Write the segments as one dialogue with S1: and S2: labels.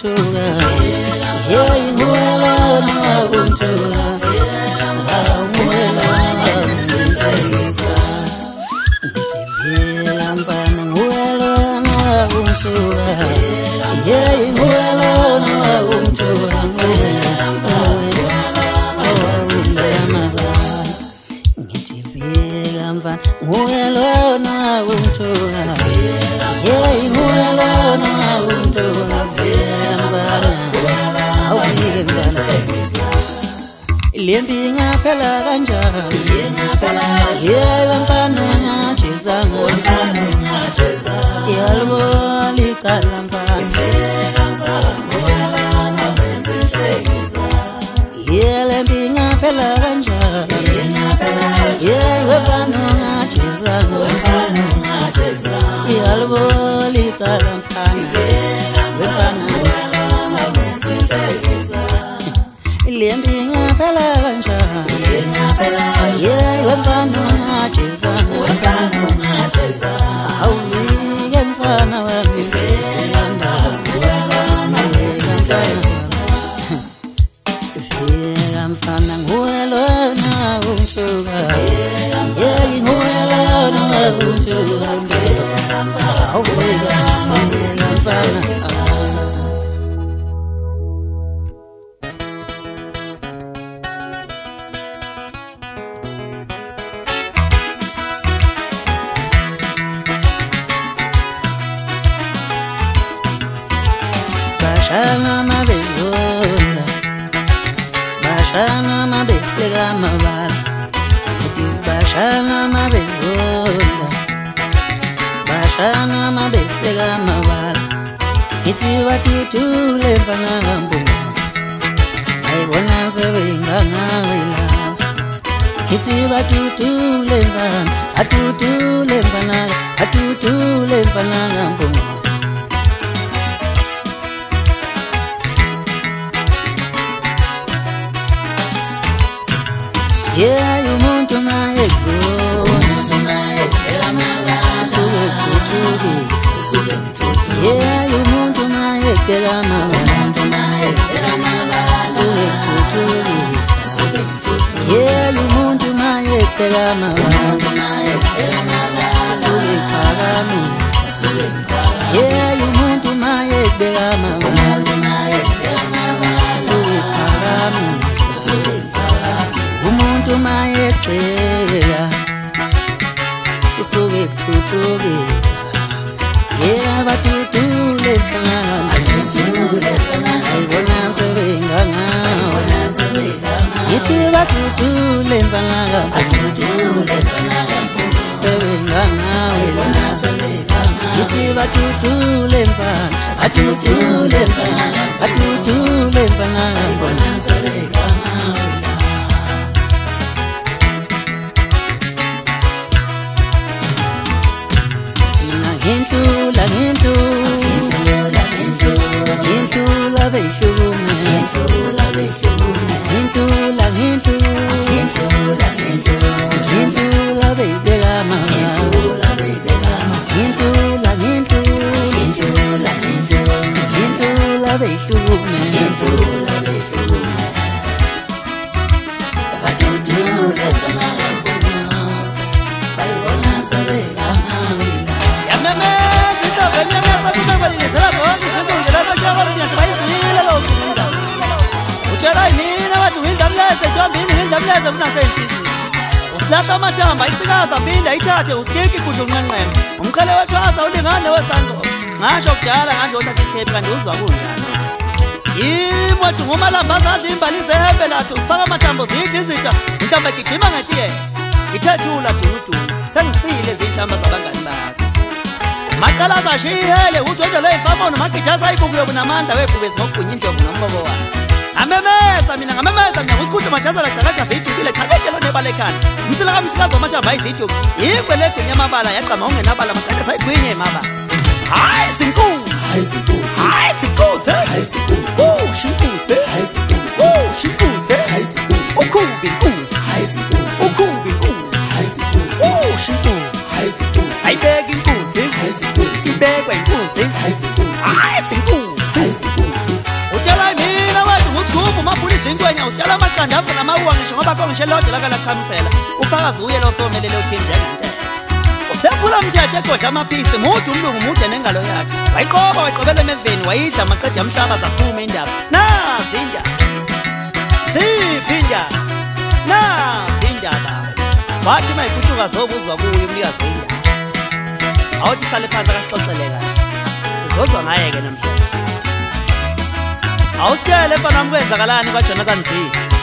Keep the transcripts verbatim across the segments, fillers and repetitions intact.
S1: umthuka yeah nguwelona umthuka nguwelona umthuka ngithembela mfana nguwelona umthuka yeah nguwelona umthuka ngithembela mfana nguwelona umthuka yeah nguwelona umthuka Lembi ngaphela kanjani yeah mfana ngajeza yalbo licala mfana yeah lembi ngaphela kanjani yeah mfana ngajeza yalbo licala mfana Lembi ngaphela kanjani yeah mfana ngajeza awulike mfana wami ngilanda fika mfana nguwelona umthuka yeah nguwelona umthuka awulike mfana Sbashana mabezonda Sbashana mabeslega mabala Sbashana mabezonda Sbashana mabeslega mabala Iti watutule mfana mbunasi Aibona sewenga ngawela Iti watutule mfana Atutule mfana Atutule mfana mbunasi Yeah, you want to my exo. Yeah, you want to my ekelama. Yeah, you want to my ekelama. Yeah, you want to my ekelama. Umuntu mayecela usuke kuthuthukisa yeah bathuthule mfana athuthule mfana ayibona sebenga ngawo yithi bathuthule mfana athuthule mfana sebenga ngawo yithi bathuthule mfana athuthule mfana athuthule mfana ayibona sebenga ngawo Intula, intula, intula, intula, beshume, intula, beshume, intula, intula, intula, intula, bebelama, intula, bebelama, intula, intula, intula, intula, beshume, intula, beshume, batutule banana, bayibona sebelama. Usilahla amathamba isikaza aphinda ithathe usikiki kudunqenqema umkhele wethwasa ulingane wesango ngasho kudala ngasho uthatha ithepi kanti uzwa kunjani imoto ngomalamba zadla imbali zehembe lathu sifaka amathambo zidla izitha mhlawumbe gijima ngetiye ithethula dunudunu sengifile izinhlamba zabangani bakho maqala zashihele udwendelo ey'famo nomagidasa ayibukuyo bunamandla webhubesi ngokugunya indlovu nombobo wakhe amemeza mina ngamemeza mina usikhuthe majazala gcalaga ziyidukile qhaketshelo nebalekhana umsila kamsikazi wamathamba ayiziduk yigwe legunya amabala yaqama ungenabala maqale sayigwinye maba hayi sinkuzi hayi sinkuzi oh shinkuzi oh shinkuzi ukhubi nkuzi ukhubi nkuzi oh shinkuzi ayibeka inkuzi ibekwa inkuzi hayi sinkuzi intwenya utshala amaqanda avuna amawuwa ngisho ngoba kongishe lodwa lakala khamisela ufakazi uye lo somelele uthi njengentela usephula umthetho egodla amaphisi mude umlungu mude nengalo yakhe wayiqoba wayiqobela emeveni wayidla amaqeda amhlaba zaphuma indaba nazi indaba siphi indaba nazi indaba wathi mayiphucuka zobuzwa kuye umnikazi wendaba awuthi hlale phansi akasixoxele kahle sizozwa ngaye-ke namhlanje awutshele mfana wami kwenzakalani kwaJonathan D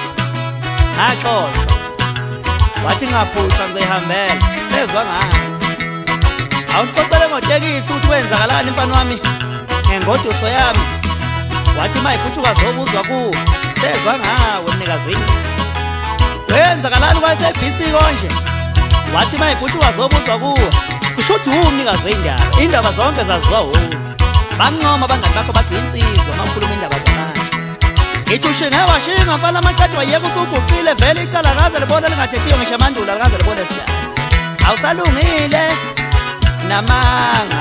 S1: ngaxoxa wathi ngaphushwa ngizihambela sezwa ngayo awusixoxele ngotekisi ukuthi kwenzakalani mfana wami ngengoduso yami wathi mayiphucuka zobuzwa kuwe sezwa ngawo mnikazi wendaba kwenzakalani kwaSABC konje wathi mayiphucuka zobuzwa kuwe kusho ukuthi umnikazi wendaba indaba zonke zaziwa wuwe banqoma abangani bakho bathi insizwa makhuluma indaba zamanje ngithi ushinge washinga mfana amaqeda wayeka usuguqile vele icala kaze libona lingathethiyo ngisho amandula kaze libone sidala awusalungile namanga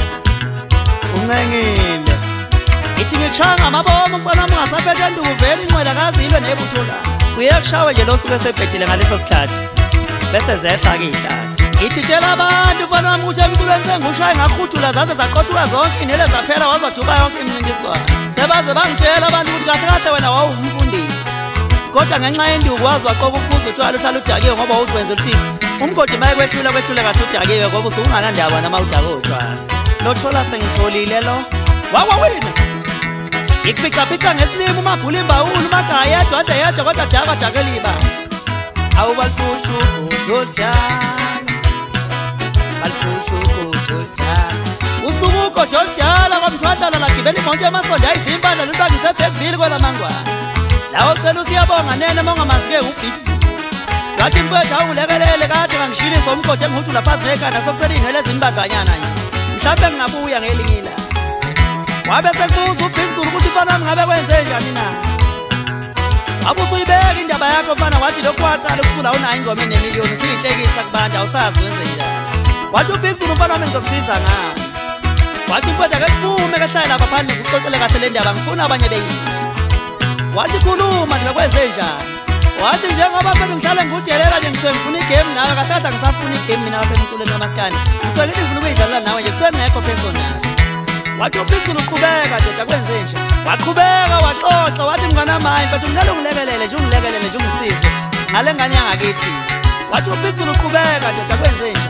S1: uncengile ngithi ngikushaya ngamabomo mfana wami ungasaphethe nduku vele inqwela kazilwe nebuthula uyekushawe nje lo suke sebhethile ngaleso sikhathi bese zehla-ke iy'hlathi ngithi tshela abantu mfana wami ukuthi emculweni sengushaye ngakhuthula zaze zaqothuka zonke inele zaphela wazoduba yonke imncintiswano sebaze bangitshela abantu ukuthi kahle kahle wena wawumfundisi kodwa ngenxa yenduku wazi waqoka ukubuza uthwala uhlala udakiwe ngoba wawuzwenzela ukuthi umgodi maye kwehlula kwehlule kahle udakiwe ngoba usunganandaba nama udake utshwala lothola sengitholile lo wawawina ngikuphicapica ngesilimo umabhula imbawula umagaya yedwa ade yedwa kodwa daka dakeliba awubalipushu kudodana balipushu kudodana usuku ugododala kwamthwadlala lagibela imoto yamasondo ayizimpandla zibangise ebhekvili kwelamangwana lawo cela usiyabonga nene ma ungamazi-ke ubhiksi wathi mfethu awungilekelele kade ngangishilisa umgodi engihutula phansi nekhanda sokuselingele ezimbadlanyana nje mhlawumbe ngingabuya ngelinye ilanga wabe sekubuza ubhikisulu ukuthi mfana wami ngabe kwenze njani na wabe usuyibeka indaba yakho mfana wathi lokhu waqala ukucula awunayo ingoma enemiliyoni usuyihlekisa kubantu awusazi wenzeni wathi ubhikisulu mfana wami ngizokusiza ngani wathi mfethu ake siphume kehlale lapha phandle ngikuxoxele kahle le ndaba ngifuna abanye beyizwe wathi khuluma nje kwenze njani wathi njengoba mfethu ngihlale ngikudelela nje ngisuke ngifuna igame nawe kahlahla ngisafuna igame mina lapha emculweni kamaskandi ngisuke ngithi ngifuna ukuyidlalela nawe nje kusuke ngekho personal wathi ubhikisulu uqhubeka ndoda kwenze nje waqhubeka waxoxa wathi mnganamayi mfethu ngicela ungilekelele nje ungilekelele nje ungisize ngale ngane yangakithi wathi ubhikisulu uqhubeka ndoda kwenze nje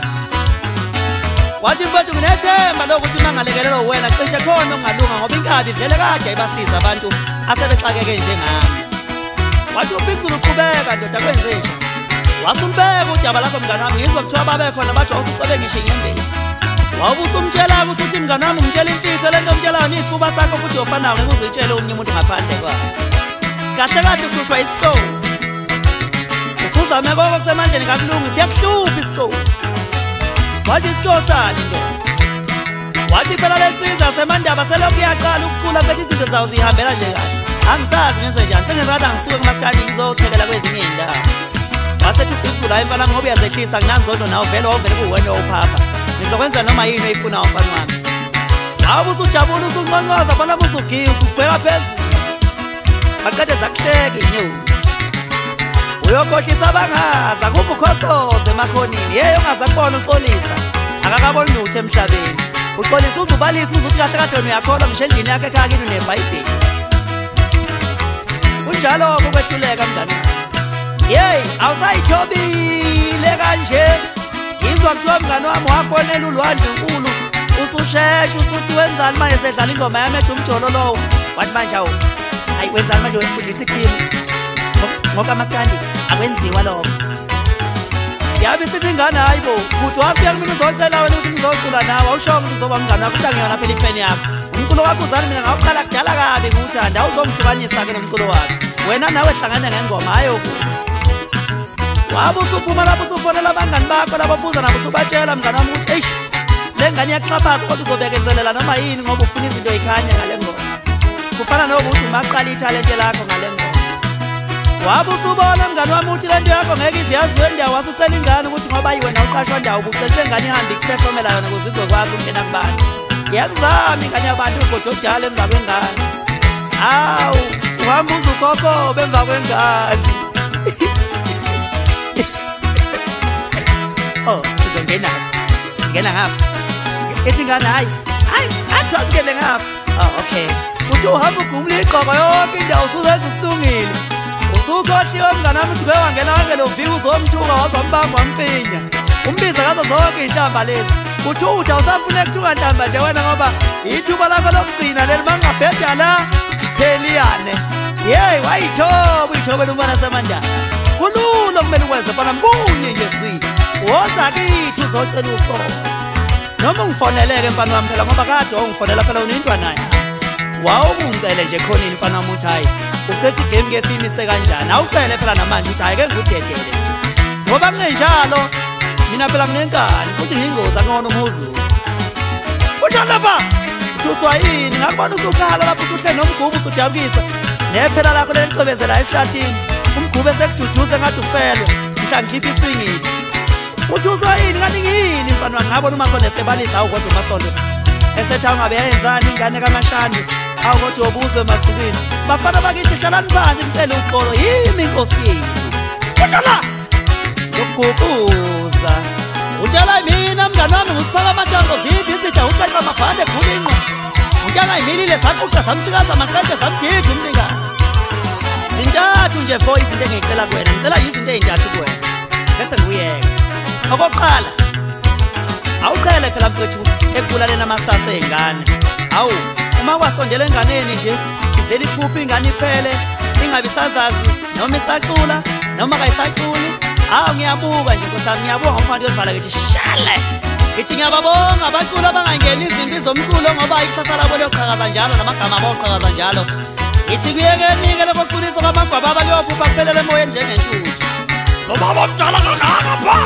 S1: wathi mfethu nginethemba lokuthi uma ngalekelelwa wena cishe khona okungalunga ngoba inkabi vele kade ayibasiza abantu asebexakeke njengami wathi ubhikisulu uqhubeka ndoda kwenze nje wasumbeka udaba lakho mngani wami ngizwa kuthiwa babekhona bathi wawusucebe ngisho inyembezi wawubusumtshela-ke usuthi mngani wami ngitshela imfihlo lento omtshelayo niyisifuba sakho futhi yofanayo ngeke uzuyitshele omunye umuntu ngaphandle kwayo kahle kahle uhlushwa isikole usuzame konke kusemandleni kakulungi siyakuhlupha isikole wathi isikole sani ndoda wathi phela le nsizwa semandaba selokhu iyaqala ukucula mfethu izinto zawo zihambela nje kahle angisazi ngenze njani sengizakade angisuke kumasikandi ngizothekela kwezinye iy'ndawo wasethi ubhikisulu hayi mfana ngoba uyazehlisa nginanzondo nawo vele wawuvele kuwena owuphapha ngizokwenza noma yini oyifunayo mfana wami awube usujabula usunconcoza fana wami usugiya usubheka phezulu baqede zakuhleka inyoni uyokhohlisa abangazi akuphi ukhosoze emakhonini yeyo ongaze akubona uxolisa akakaboni lutho emhlabeni uxolisa uzubalisa uzuthi kahle kahle wena uyakholwa ngisho endlini yakho ekhaya kini unebhayibheli kunjalo-ke ukwehluleka mngani yeyi awusayithobile kanje ngizwa kuthiwa mngani wami wafonela ulwandle nkulu usushesha usuthi wenzani manje sedlala ingoma yami ethi umjolo lowo wathi manje awu hayi wenzani manje wefundisa ithimu ngokamaskandi akwenziwa lokho yabe sithi ingane hayi bo kuthi wafika kumina uzocela wena ukuthi ngizocula nawe awushongo ukuthi uzoba mngani wakho ukuthi angiyona phela ifeni yakho umculo wakho uzani mina ngawuqala kudala kabi ngiwuthanda awuzongihlukanisa-ke nomculo wakho wena nawe hlangane ngengoma hayo wabe usuphuma lapho usufonela abangani bakho labo buza nabo usubatshela mngani wami ukuthi eish le ngane iyakuxhaphaza kodwa uzobekezelela noma yini ngoba ufuna izinto yikhanya ngale ngoma kufana nokuthi umaqala ithalente lakho ngale ngoma wabe usubona mngani wami ukuthi lento yakho ngeke iziyaziwe ndawo wasucela ingane ukuthi ngoba yiwena uqashwa ndawo kucela ingane ihambe ikuphefomela yona ukuze izokwazi ukungena kubantu ngiyakuzama ingane yabantu ugodwa okujala emva kwengane hawu uhamba uzukhokho bemva kwengane. Oh, sizongena. Ngena ngapha. Ethi ngane hayi. Hayi, athi asikele ngapha. Oh, okay. Uthi uhamba ugumula iqoko yonke indawo usuzenza isilungile. Usukhohliwe mngane wami uthi wangena ngalo viki uzomthuka wazombamba wamfinya. Umbiza ngazo zonke ihlamba lezi. Uthi uthi awusafuna ukuthuka hlamba nje wena ngoba ithuba lakho lokugcina leli mangabheda la pheliyane. Hey, wayithoba uyithobela umntwana semandala. Kulula kumele ukwenze fana mbunye nje sisi. Woza kithi uzocela uxolo. Noma ungifoneleke mfana wami phela ngoba kade ungifonela phela unintwana naye. Wawungicele nje khonini mfana wami uthi hayi uqethe igame ke simise kanjani. Awucele phela namanje uthi hayi ke ngikudedele nje. Ngoba kungenjalo mina phela nginenkani futhi ngingoza ngona umhuzulu. Uthi lapha uthuswa yini ngakubona usukhala lapho usuhle nomgubu usudabukisa. Nephela lakho lencebezela ehlathini. Umgube sekududuze ngathi ufelwe. Mhla ngikhipha isingile. Uthuswa yini kanti ngiyini mfana wami ngabona uMasondo esebalisa awu kodwa uMasondo esetha ungabe yenzani ingane kaMashandi awu kodwa ubuze masukini bafana bakithi hlalani phansi ngicela uxolo yimi inkosi yini uthala ukuguquza uthala mina mngane wami ngisiphaka amatango zithi isithi uqeqa amabhande egulinqo untanga imilile saquqa samsikaza amaqede samjija umlingane zintathu nje vo izinto engicela kuwena ngicela izinto ezintathu kuwena bese ngiyeka okokuqala awuqhele phela mfethu ekubulaleni amasasa engane awu uma kwasondela enganeni nje ivela iphupha ingane iphele ingabe isazazi noma isaqula noma kayisaquli awu ngiyabuka nje nkosami ngiyabonga umfana yozivala ngithi shale ngithi ngiyababonga abaculi abangangeni izimpi zomculo ngoba ikusasa labo liyoqhakaza njalo namagama abawoqhakaza njalo ngithi kuyekenike lokuqulisa kwamagwaba abakuyophupha kuphelele emoyeni njengentuthu nobaba omdala kangaka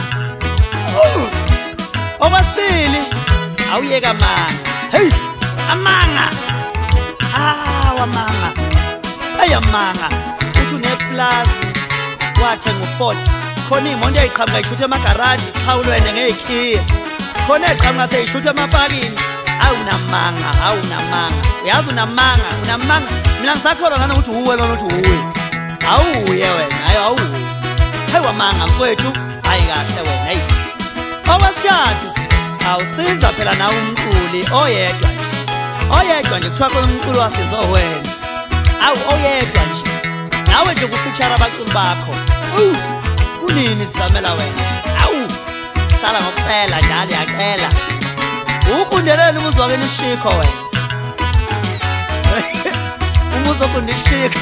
S1: okwesibili awuyeka amanga hey amanga hawa amanga hey amanga uthi uneplazi wathenga u-forty khona imoto eyiqhamuka ishuthe emagaraji xhawulwene ngeyikhiye khona eyiqhamuka seyishuthe emapakini awunamanga awunamanga uyazi unamanga unamanga mina ngisakholwa ngani ukuthi uwe lona uthi uwe awuye wena hayi awuye hey wamanga mfowethu hayi kahle wena hey okwesithathu awusiza phela nawe umculi oyedwa nje oyedwa nje kuthiwa khona umculi wasizowena awu oyedwa nje nawe nje kufeature abaculi bakho kunini sizamela wena awu sala ngokucela njalo yacela ukundelele umuzi wakhe nishikho wena umuzi wakhe nishikho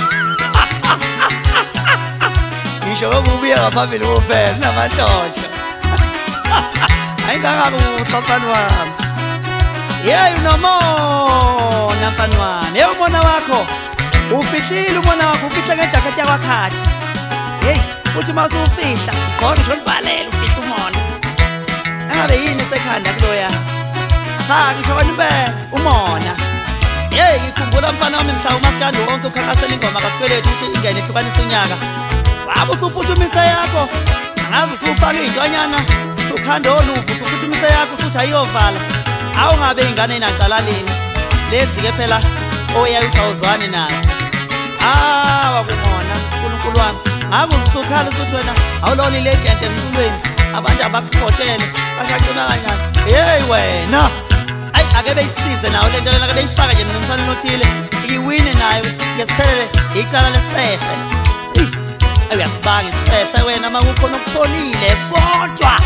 S1: ngisho ngobuya ngaphambili kuphela namathotsho ayingakabi usafani wami yeyi unomona mfani wami yeyi umona wakho ufihlile umona wakho ufihle ngejakhethi yakwakhathi yeyi uthi uma usufihla khona ngisho nibhalela ufihla umona angabe yini esekhanda kuloya cha ngisho wena impela umona yeyi ngikhumbula mfana wami mhla umasikandi wonke ukhankasela ingoma kasikweletu ukuthi ingene ihlukanisa unyaka waba usuphuthumise yakho angazi usufaka iy'ntwanyana usukhanda oluvu usuphuthumise yakho usuthi ayiyovala awungabe ingane inancalalini lezi-ke phela oyayuthawuzwane nazo awa kumona uNkulunkulu wami ngabe usukhala usuthi wena awulona ilegend emculweni abantu abakuphotele bashacula kanjani yeyi wena ayi ake beyisize nawo le nto lena ake beyifaka nje nomsana nothile iwine nayo ngesiphelele icala lesicefe uyasibanga isicefe wena uma kukhona okutholile kodwa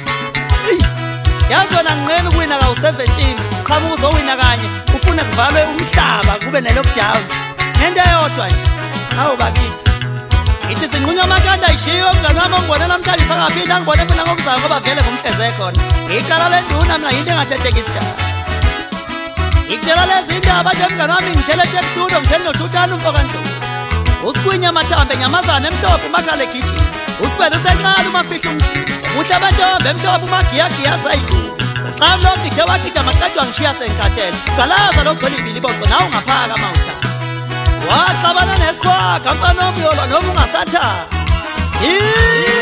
S1: yazi wena nginqena ukuwina kawu-seventeen qhamuka uzowina kanye ufune kuvalwe umhlaba kube ne-lockdown ngento eyodwa nje awu bakithi ngithi zinqunywa amakanda ayishiyo mngani wami ongibone namhlanje sangaphinde angibone mina ngokuzayo ngoba vele ngumhleze khona icala lenduna mina yinto engathetheki isidaba ngikutshela lezi ndaba nje mngani wami ngihlele eThekwini ngihleli nothutana umfokandlovu usigwinya amathambe nyamazana emhlophe umakhala egijini usibele usenqala umafihla umzimba uhle abantombe emhlophe umagiyagiya zayiduka xa lokhu ithe wakhitha maqedwa ngishiya senkhathele galaza lokugcwele ibili boco nawe ungaphaka amawuthana waxabana neqhwaga mfana omyolwa noma ungasathanga